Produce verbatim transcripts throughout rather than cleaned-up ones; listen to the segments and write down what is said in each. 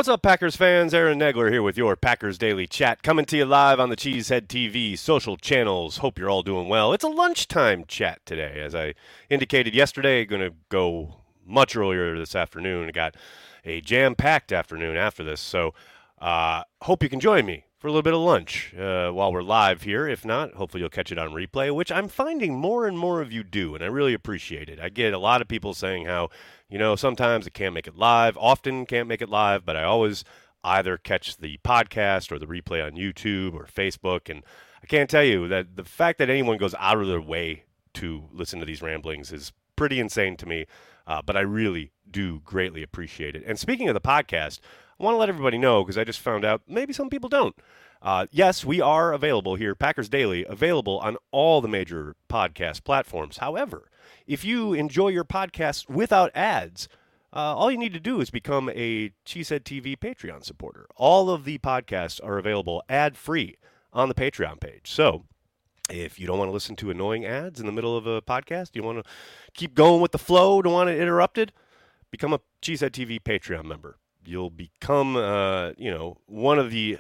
What's up, Packers fans? Aaron Negler here with your Packers Daily Chat, coming to you live on the Cheesehead T V social channels. Hope you're all doing well. It's a lunchtime chat today. As I indicated yesterday, going to go much earlier this afternoon. I got a jam-packed afternoon after this, so uh, hope you can join me for a little bit of lunch uh, while we're live here. If not, hopefully you'll catch it on replay, which I'm finding more and more of you do, and I really appreciate it. I get a lot of people saying how, you know, sometimes I can't make it live, often can't make it live, but I always either catch the podcast or the replay on YouTube or Facebook, and I can't tell you that the fact that anyone goes out of their way to listen to these ramblings is pretty insane to me, uh, but I really do greatly appreciate it. And speaking of the podcast, I want to let everybody know, because I just found out maybe some people don't. Uh, yes, we are available here, Packers Daily, available on all the major podcast platforms. However, if you enjoy your podcast without ads, uh, all you need to do is become a Cheesehead T V Patreon supporter. All of the podcasts are available ad-free on the Patreon page. So if you don't want to listen to annoying ads in the middle of a podcast, you want to keep going with the flow, don't want it interrupted, become a Cheesehead T V Patreon member. You'll become, uh, you know, one of the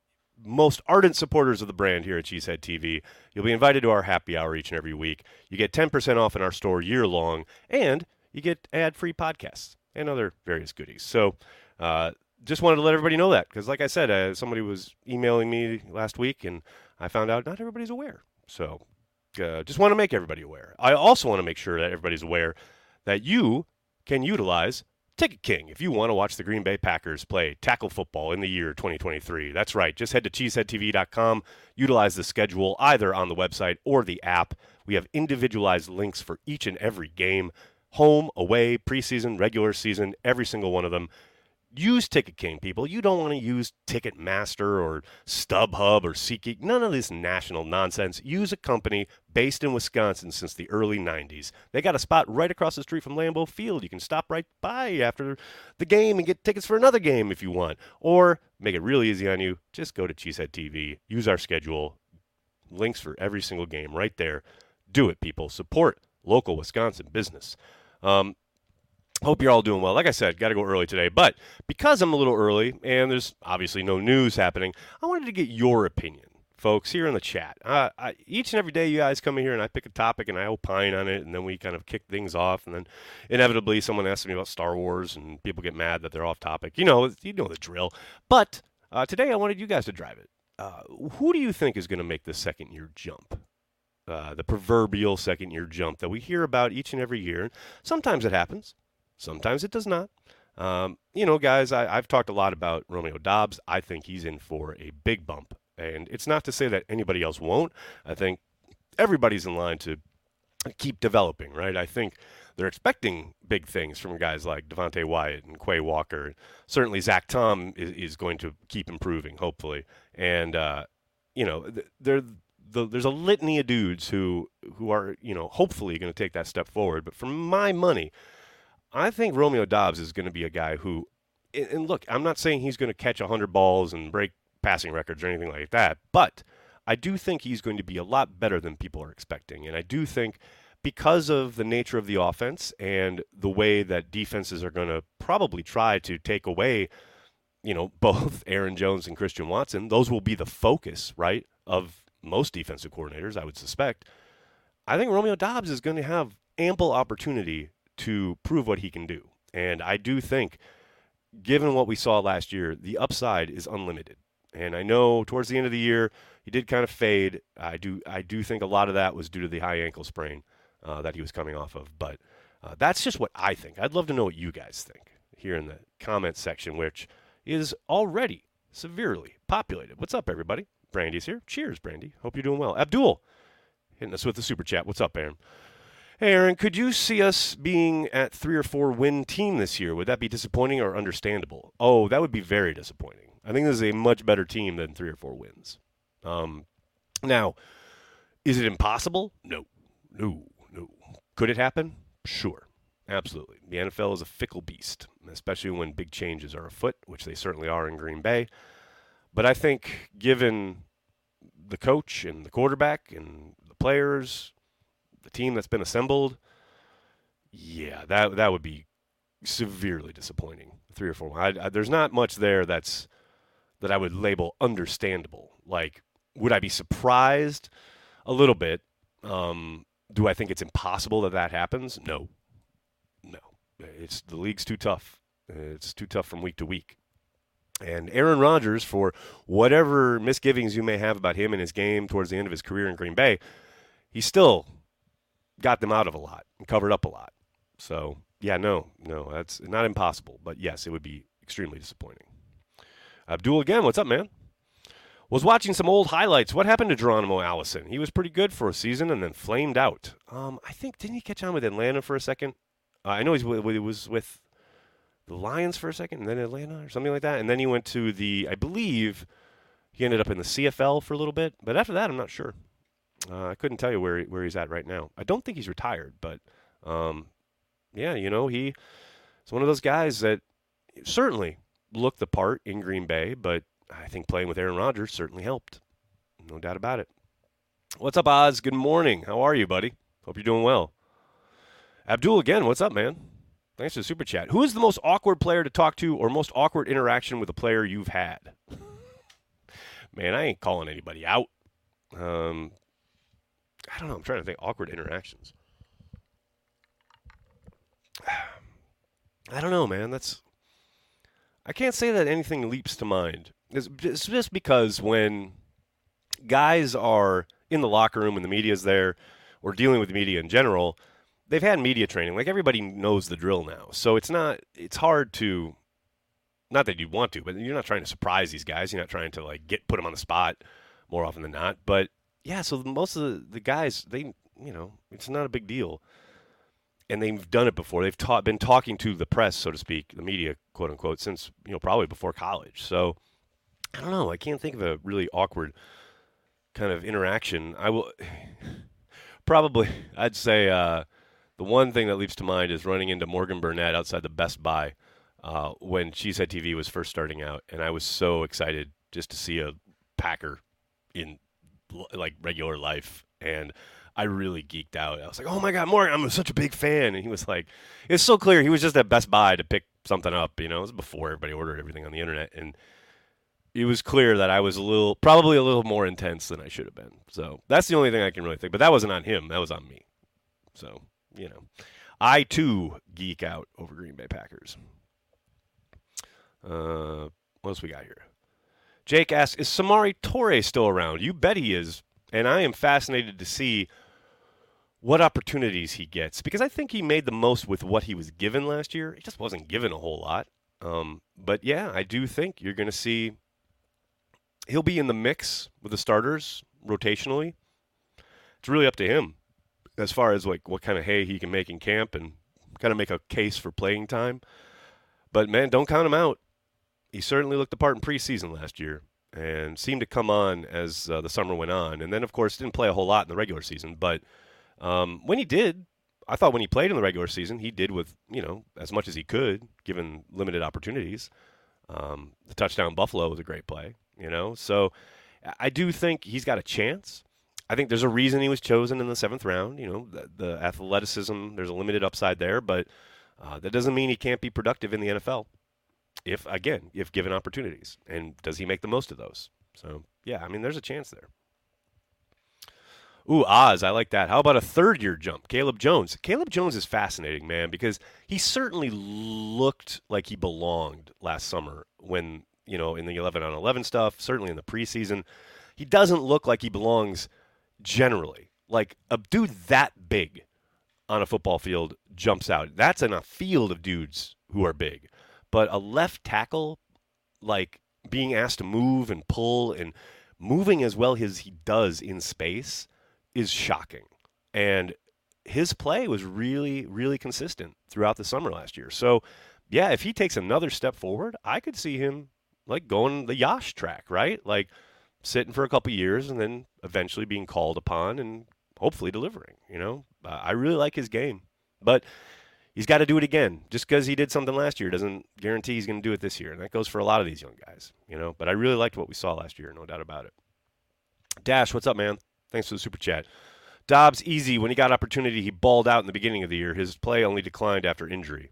most ardent supporters of the brand here at Cheesehead T V. You'll be invited to our happy hour each and every week. You get ten percent off in our store year long, and you get ad-free podcasts and other various goodies. So uh, just wanted to let everybody know that, because like I said, uh, somebody was emailing me last week, and I found out not everybody's aware. So uh, just want to make everybody aware. I also want to make sure that everybody's aware that you can utilize Ticket King if you want to watch the Green Bay Packers play tackle football in the year twenty twenty-three. That's right. Just head to cheesehead t v dot com. Utilize the schedule either on the website or the app. We have individualized links for each and every game. Home, away, preseason, regular season, every single one of them. Use Ticket King, people. You don't want to use Ticketmaster or StubHub or SeatGeek. None of this national nonsense. Use a company based in Wisconsin since the early nineties. They got a spot right across the street from Lambeau Field. You can stop right by after the game and get tickets for another game if you want. Or make it really easy on you. Just go to Cheesehead T V. Use our schedule. Links for every single game right there. Do it, people. Support local Wisconsin business. Um, Hope you're all doing well. Like I said, got to go early today. But because I'm a little early and there's obviously no news happening, I wanted to get your opinion, folks, here in the chat. Uh, I, each and every day you guys come in here and I pick a topic and I opine on it, and then we kind of kick things off. And then inevitably someone asks me about Star Wars and people get mad that they're off topic. You know, you know the drill. But uh, today I wanted you guys to drive it. Uh, who do you think is going to make the second-year jump? Uh, the proverbial second-year jump that we hear about each and every year. Sometimes it happens. Sometimes it does not. Um, you know, guys, I, I've talked a lot about Romeo Doubs. I think he's in for a big bump. And it's not to say that anybody else won't. I think everybody's in line to keep developing, right? I think they're expecting big things from guys like Devontae Wyatt and Quay Walker. Certainly Zach Tom is, is going to keep improving, hopefully. And, uh, you know, they're, the, there's a litany of dudes who, who are, you know, hopefully going to take that step forward. But for my money, I think Romeo Doubs is going to be a guy who, and look, I'm not saying he's going to catch one hundred balls and break passing records or anything like that, but I do think he's going to be a lot better than people are expecting. And I do think because of the nature of the offense and the way that defenses are going to probably try to take away, you know, both Aaron Jones and Christian Watson, those will be the focus, right, of most defensive coordinators, I would suspect. I think Romeo Doubs is going to have ample opportunity to prove what he can do. And I do think, given what we saw last year, the upside is unlimited. And I know towards the end of the year, he did kind of fade. I do I do think a lot of that was due to the high ankle sprain uh, that he was coming off of. But uh, that's just what I think. I'd love to know what you guys think here in the comments section, which is already severely populated. What's up, everybody? Brandy's here. Cheers, Brandy. Hope you're doing well. Abdul, hitting us with the super chat. What's up, Aaron? Hey, Aaron, could you see us being at three or four win team this year? Would that be disappointing or understandable? Oh, that would be very disappointing. I think this is a much better team than three or four wins. Um, now, is it impossible? No, no, no. Could it happen? Sure, absolutely. The N F L is a fickle beast, especially when big changes are afoot, which they certainly are in Green Bay. But I think given the coach and the quarterback and the players, the team that's been assembled, yeah, that that would be severely disappointing. Three or four. I, I, there's not much there that's that I would label understandable. Like, would I be surprised? A little bit. Um, do I think it's impossible that that happens? No. No. It's the league's too tough. It's too tough from week to week. And Aaron Rodgers, for whatever misgivings you may have about him and his game towards the end of his career in Green Bay, he still got them out of a lot and covered up a lot. So, yeah, no, no, that's not impossible. But, yes, it would be extremely disappointing. Abdul again, what's up, man? Was watching some old highlights. What happened to Geronimo Allison? He was pretty good for a season and then flamed out. Um, I think, didn't he catch on with Atlanta for a second? Uh, I know he's, he was with the Lions for a second and then Atlanta or something like that. And then he went to the, I believe, he ended up in the C F L for a little bit. But after that, I'm not sure. Uh, I couldn't tell you where, where he's at right now. I don't think he's retired, but, um, yeah, you know, he's one of those guys that certainly looked the part in Green Bay, but I think playing with Aaron Rodgers certainly helped. No doubt about it. What's up, Oz? Good morning. How are you, buddy? Hope you're doing well. Abdul again, what's up, man? Thanks for the super chat. Who is the most awkward player to talk to or most awkward interaction with a player you've had? Man, I ain't calling anybody out. Um, I don't know. I'm trying to think. Awkward interactions. I don't know, man. That's. I can't say that anything leaps to mind. It's just because when guys are in the locker room and the media's there or dealing with the media in general, they've had media training. Like, everybody knows the drill now. So it's not, it's hard to, not that you want to, but you're not trying to surprise these guys. You're not trying to, like, get, put them on the spot more often than not. But, yeah, so most of the, the guys, they, you know, it's not a big deal. And they've done it before. They've taught, been talking to the press, so to speak, the media, quote unquote, since, you know, probably before college. So I don't know. I can't think of a really awkward kind of interaction. I will probably, I'd say uh, the one thing that leaps to mind is running into Morgan Burnett outside the Best Buy uh, when Cheesehead T V was first starting out. And I was so excited just to see a Packer in like regular life. And I really geeked out. I was like, oh, my God, Morgan, I'm such a big fan. And he was like, it's so clear. He was just at Best Buy to pick something up. You know, it was before everybody ordered everything on the internet. And it was clear that I was a little, probably a little more intense than I should have been. So that's the only thing I can really think. But that wasn't on him. That was on me. So, you know, I, too, geek out over Green Bay Packers. Uh, what else we got here? Jake asks, is Samori Toure still around? You bet he is. And I am fascinated to see what opportunities he gets, because I think he made the most with what he was given last year. He just wasn't given a whole lot. Um, but, yeah, I do think you're going to see he'll be in the mix with the starters rotationally. It's really up to him as far as like what kind of hay he can make in camp and kind of make a case for playing time. But, man, don't count him out. He certainly looked the part in preseason last year and seemed to come on as uh, the summer went on. And then, of course, didn't play a whole lot in the regular season. But um, when he did, I thought when he played in the regular season, he did with, you know, as much as he could, given limited opportunities. Um, the touchdown Buffalo was a great play, you know. So I do think he's got a chance. I think there's a reason he was chosen in the seventh round. You know, the, the athleticism, there's a limited upside there. But uh, that doesn't mean he can't be productive in the N F L. If, again, if given opportunities. And does he make the most of those? So, yeah, I mean, there's a chance there. Ooh, Oz, I like that. How about a third-year jump? Caleb Jones. Caleb Jones is fascinating, man, because he certainly looked like he belonged last summer when, you know, in the eleven on eleven stuff, certainly in the preseason. He doesn't look like he belongs generally. Like, a dude that big on a football field jumps out. That's in a field of dudes who are big. But a left tackle, like being asked to move and pull and moving as well as he does in space is shocking. And his play was really, really consistent throughout the summer last year. So, yeah, if he takes another step forward, I could see him like going the Yash track, right? Like sitting for a couple years and then eventually being called upon and hopefully delivering, you know. Uh, I really like his game. But he's got to do it again. Just because he did something last year doesn't guarantee he's going to do it this year. And that goes for a lot of these young guys, you know. But I really liked what we saw last year, no doubt about it. Dash, what's up, man? Thanks for the super chat. Dobbs, easy. When he got opportunity, he balled out in the beginning of the year. His play only declined after injury.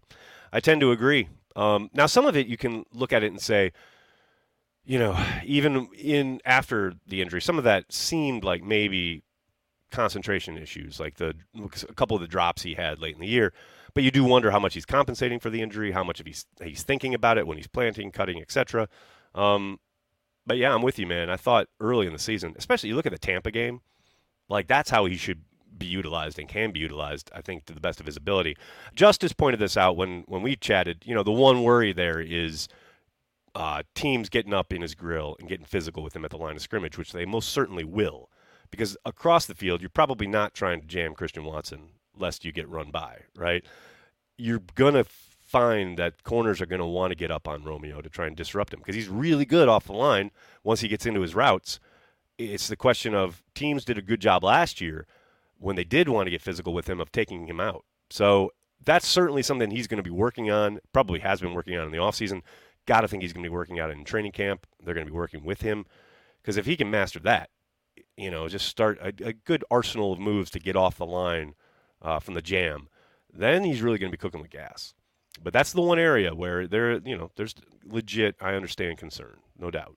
I tend to agree. Um, now, some of it you can look at it and say, you know, even in after the injury, some of that seemed like maybe concentration issues, like the a couple of the drops he had late in the year. But you do wonder how much he's compensating for the injury, how much of he's he's thinking about it when he's planting, cutting, et cetera. Um, but yeah, I'm with you, man. I thought early in the season, especially you look at the Tampa game, like that's how he should be utilized and can be utilized, I think, to the best of his ability. Justice pointed this out when when we chatted. You know, the one worry there is uh, teams getting up in his grill and getting physical with him at the line of scrimmage, which they most certainly will. Because across the field, you're probably not trying to jam Christian Watson lest you get run by, right? You're going to find that corners are going to want to get up on Romeo to try and disrupt him because he's really good off the line once he gets into his routes. It's the question of teams did a good job last year when they did want to get physical with him of taking him out. So that's certainly something he's going to be working on, probably has been working on in the offseason. Got to think he's going to be working out in training camp. They're going to be working with him because if he can master that, you know, just start a, a good arsenal of moves to get off the line uh, from the jam, then he's really going to be cooking with gas. But that's the one area where there, you know, there's legit, I understand concern, no doubt.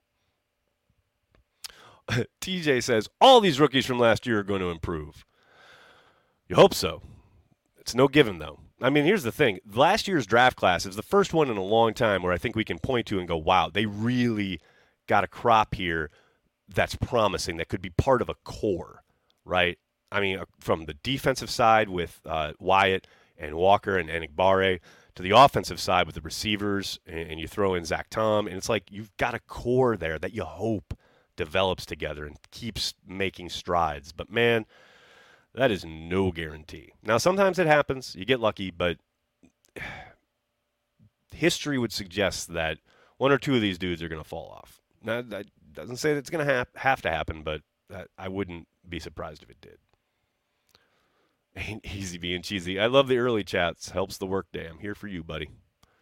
T J says, all these rookies from last year are going to improve. You hope so. It's no given, though. I mean, here's the thing. Last year's draft class is the first one in a long time where I think we can point to and go, wow, they really got a crop here that's promising, that could be part of a core, right? I mean, from the defensive side with uh, Wyatt and Walker and Enigbare to the offensive side with the receivers, and, and you throw in Zach Tom, and it's like you've got a core there that you hope develops together and keeps making strides. But, man, that is no guarantee. Now, sometimes it happens. You get lucky, but history would suggest that one or two of these dudes are going to fall off. Now, that doesn't say that it's going to ha- have to happen, but that, I wouldn't be surprised if it did. Ain't easy being cheesy. I love the early chats. Helps the work day. I'm here for you, buddy.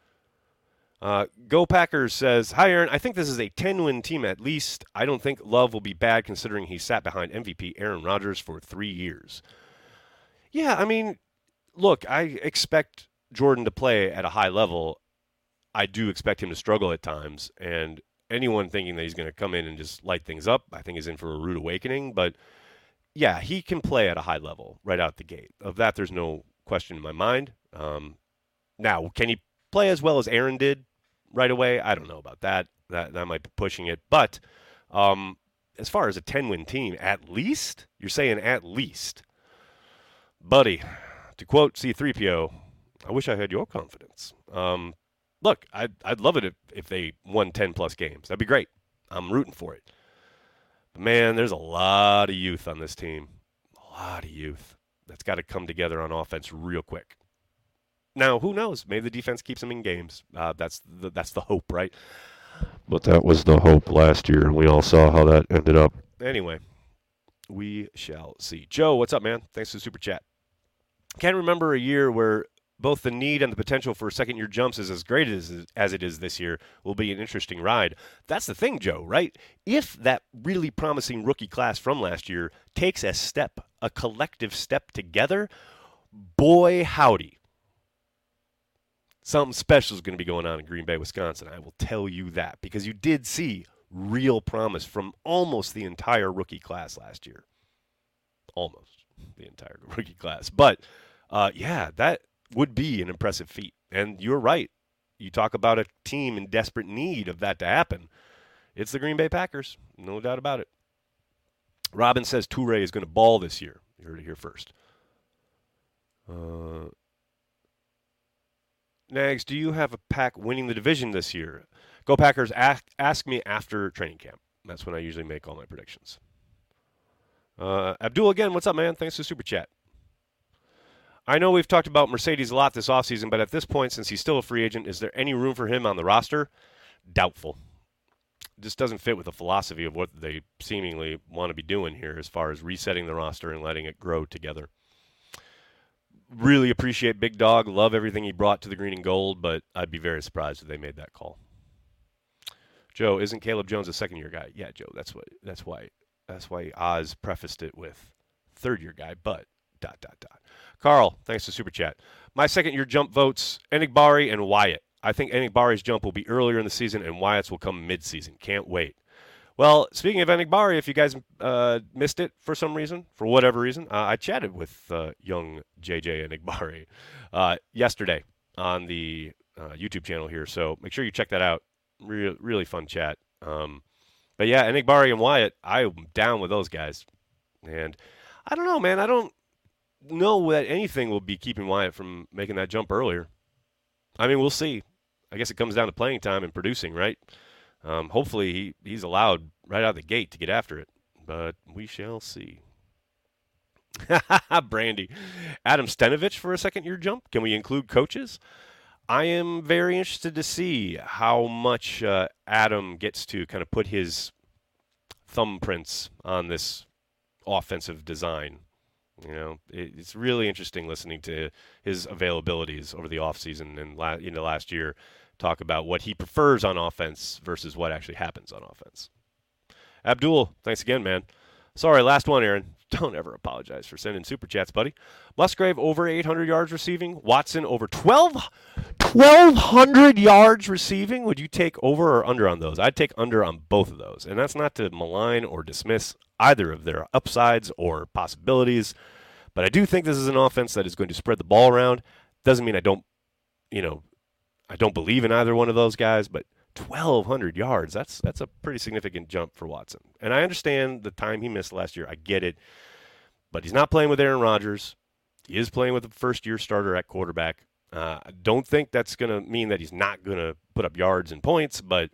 Uh, Go Packers says, hi, Aaron. I think this is a ten-win team at least. I don't think Love will be bad considering he sat behind M V P Aaron Rodgers for three years. Yeah, I mean, look, I expect Jordan to play at a high level. I do expect him to struggle at times, and anyone thinking that he's going to come in and just light things up, I think is in for a rude awakening. But, yeah, he can play at a high level right out the gate. Of that, there's no question in my mind. Um, now, can he play as well as Aaron did right away? I don't know about that. That that might be pushing it. But um, as far as a ten-win team, at least? You're saying at least. Buddy, to quote C three P O, I wish I had your confidence. Um, look, I'd, I'd love it if, if they won ten-plus games. That'd be great. I'm rooting for it. But, man, there's a lot of youth on this team. A lot of youth. That's got to come together on offense real quick. Now, who knows? Maybe the defense keeps them in games. Uh, that's the, that's the hope, right? But that was the hope last year, and we all saw how that ended up. Anyway, we shall see. Joe, what's up, man? Thanks for the super chat. Can't remember a year where both the need and the potential for second-year jumps is as great as, as it is this year. Will be an interesting ride. That's the thing, Joe, right? If that really promising rookie class from last year takes a step, a collective step together, boy, howdy. Something special is going to be going on in Green Bay, Wisconsin. I will tell you that because you did see real promise from almost the entire rookie class last year. Almost the entire rookie class. But, uh, yeah, that would be an impressive feat. And you're right. You talk about a team in desperate need of that to happen. It's the Green Bay Packers. No doubt about it. Robin says Toure is going to ball this year. You heard it here first. Uh... Nags, do you have a pack winning the division this year? Go Packers, ask, ask me after training camp. That's when I usually make all my predictions. Uh, Abdul, again, what's up, man? Thanks for the super chat. I know we've talked about Mercedes a lot this offseason, but at this point, since he's still a free agent, is there any room for him on the roster? Doubtful. This doesn't fit with the philosophy of what they seemingly want to be doing here as far as resetting the roster and letting it grow together. Really appreciate Big Dog. Love everything he brought to the green and gold, but I'd be very surprised if they made that call. Joe, isn't Caleb Jones a second-year guy? Yeah, Joe, that's what. That's why. That's why Oz prefaced it with third-year guy. But dot, dot, dot. Carl, thanks to Super Chat. My second-year jump votes, Enigbari and Wyatt. I think Enigbari's jump will be earlier in the season, and Wyatt's will come mid-season. Can't wait. Well, speaking of Enigbari, if you guys uh, missed it for some reason, for whatever reason, uh, I chatted with uh, young J J Enigbari uh, yesterday on the uh, YouTube channel here, so make sure you check that out. Re- really fun chat. Um, but yeah, Enigbari and Wyatt, I'm down with those guys. And I don't know, man. I don't know that anything will be keeping Wyatt from making that jump earlier. I mean, we'll see. I guess it comes down to playing time and producing, right? Um, hopefully he, he's allowed right out of the gate to get after it, but we shall see. Brandy. Adam Stenovich for a second-year jump? Can we include coaches? I am very interested to see how much uh, Adam gets to kind of put his thumbprints on this offensive design. You know, it, it's really interesting listening to his availabilities over the offseason and la- you know, last year. Talk about what he prefers on offense versus what actually happens on offense. Abdul, thanks again, man. Sorry, last one, Aaron. Don't ever apologize for sending super chats, buddy. Musgrave over eight hundred yards receiving. Watson over twelve, twelve hundred yards receiving. Would you take over or under on those? I'd take under on both of those. And that's not to malign or dismiss either of their upsides or possibilities. But I do think this is an offense that is going to spread the ball around. Doesn't mean I don't, you know, I don't believe in either one of those guys, but twelve hundred yards, that's that's a pretty significant jump for Watson. And I understand the time he missed last year. I get it. But he's not playing with Aaron Rodgers. He is playing with a first-year starter at quarterback. Uh, I don't think that's going to mean that he's not going to put up yards and points, but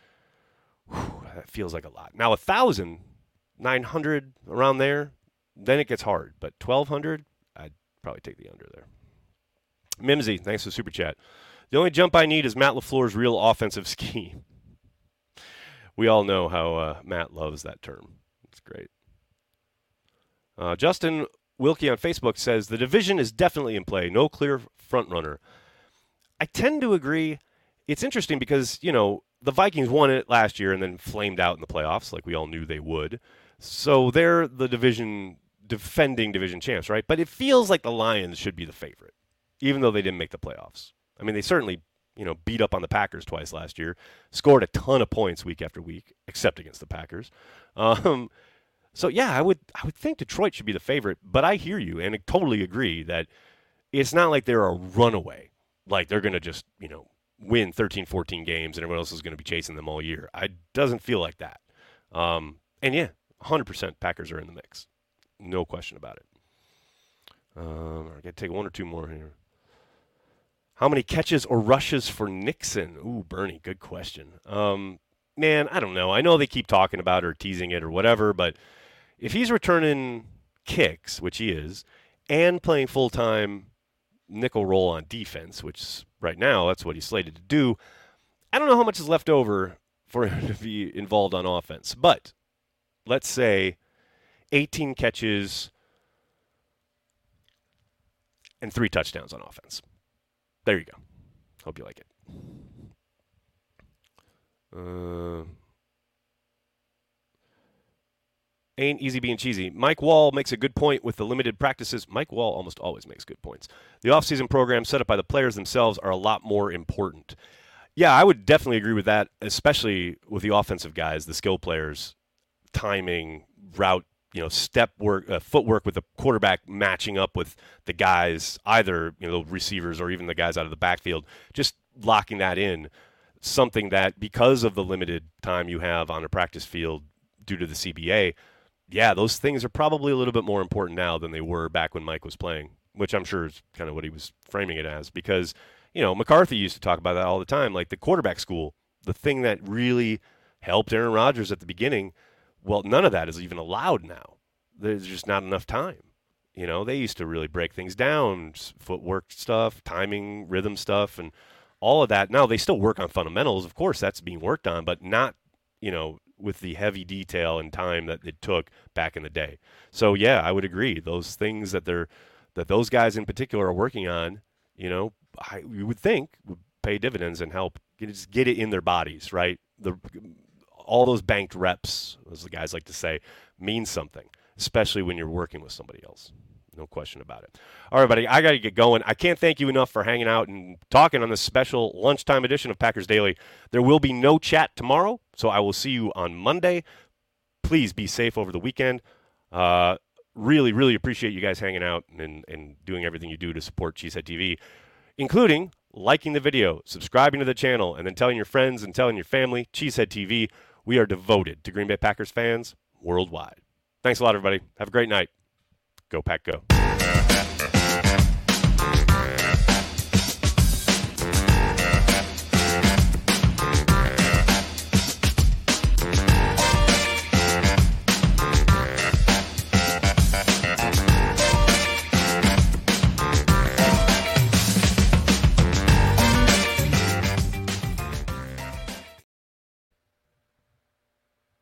whew, that feels like a lot. Now, one thousand, nine hundred, around there, then it gets hard. But twelve hundred, I'd probably take the under there. Mimsy, thanks for the super chat. The only jump I need is Matt LaFleur's real offensive scheme. We all know how uh, Matt loves that term. It's great. Uh, Justin Wilkie on Facebook says, the division is definitely in play. No clear front runner. I tend to agree. It's interesting because, you know, the Vikings won it last year and then flamed out in the playoffs like we all knew they would. So they're the division, defending division champs, right? But it feels like the Lions should be the favorite, even though they didn't make the playoffs. I mean, they certainly, you know, beat up on the Packers twice last year, scored a ton of points week after week, except against the Packers. Um, so, yeah, I would I would think Detroit should be the favorite, but I hear you and I totally agree that it's not like they're a runaway, like they're going to just, you know, win thirteen, fourteen games and everyone else is going to be chasing them all year. It doesn't feel like that. Um, and, yeah, one hundred percent Packers are in the mix. No question about it. Um, I got to take one or two more here. How many catches or rushes for Nixon? Ooh, Bernie, good question. Um, man, I don't know. I know they keep talking about it or teasing it or whatever, but if he's returning kicks, which he is, and playing full-time nickel role on defense, which right now that's what he's slated to do, I don't know how much is left over for him to be involved on offense. But let's say eighteen catches and three touchdowns on offense. There you go. Hope you like it. Uh, ain't easy being cheesy. Mike Wall makes a good point with the limited practices. Mike Wall almost always makes good points. The offseason programs set up by the players themselves are a lot more important. Yeah, I would definitely agree with that, especially with the offensive guys, the skill players, timing, route, you know, step work, uh, footwork with the quarterback matching up with the guys, either, you know, the receivers or even the guys out of the backfield, just locking that in. Something that, because of the limited time you have on a practice field due to the C B A, yeah, those things are probably a little bit more important now than they were back when Mike was playing, which I'm sure is kind of what he was framing it as. Because, you know, McCarthy used to talk about that all the time, like the quarterback school, the thing that really helped Aaron Rodgers at the beginning. Well, none of that is even allowed now. There's just not enough time. You know, they used to really break things down, footwork stuff, timing, rhythm stuff, and all of that. Now, they still work on fundamentals. Of course, that's being worked on, but not, you know, with the heavy detail and time that it took back in the day. So, yeah, I would agree. Those things that they're that those guys in particular are working on, you know, I, you would think would pay dividends and help get, just get it in their bodies, right? The all those banked reps, as the guys like to say, means something, especially when you're working with somebody else. No question about it. All right, buddy, I got to get going. I can't thank you enough for hanging out and talking on this special lunchtime edition of Packers Daily. There will be no chat tomorrow, so I will see you on Monday. Please be safe over the weekend. Uh, really, really appreciate you guys hanging out and, and doing everything you do to support Cheesehead T V, including liking the video, subscribing to the channel, and then telling your friends and telling your family. Cheesehead T V, we are devoted to Green Bay Packers fans worldwide. Thanks a lot, everybody. Have a great night. Go Pack Go.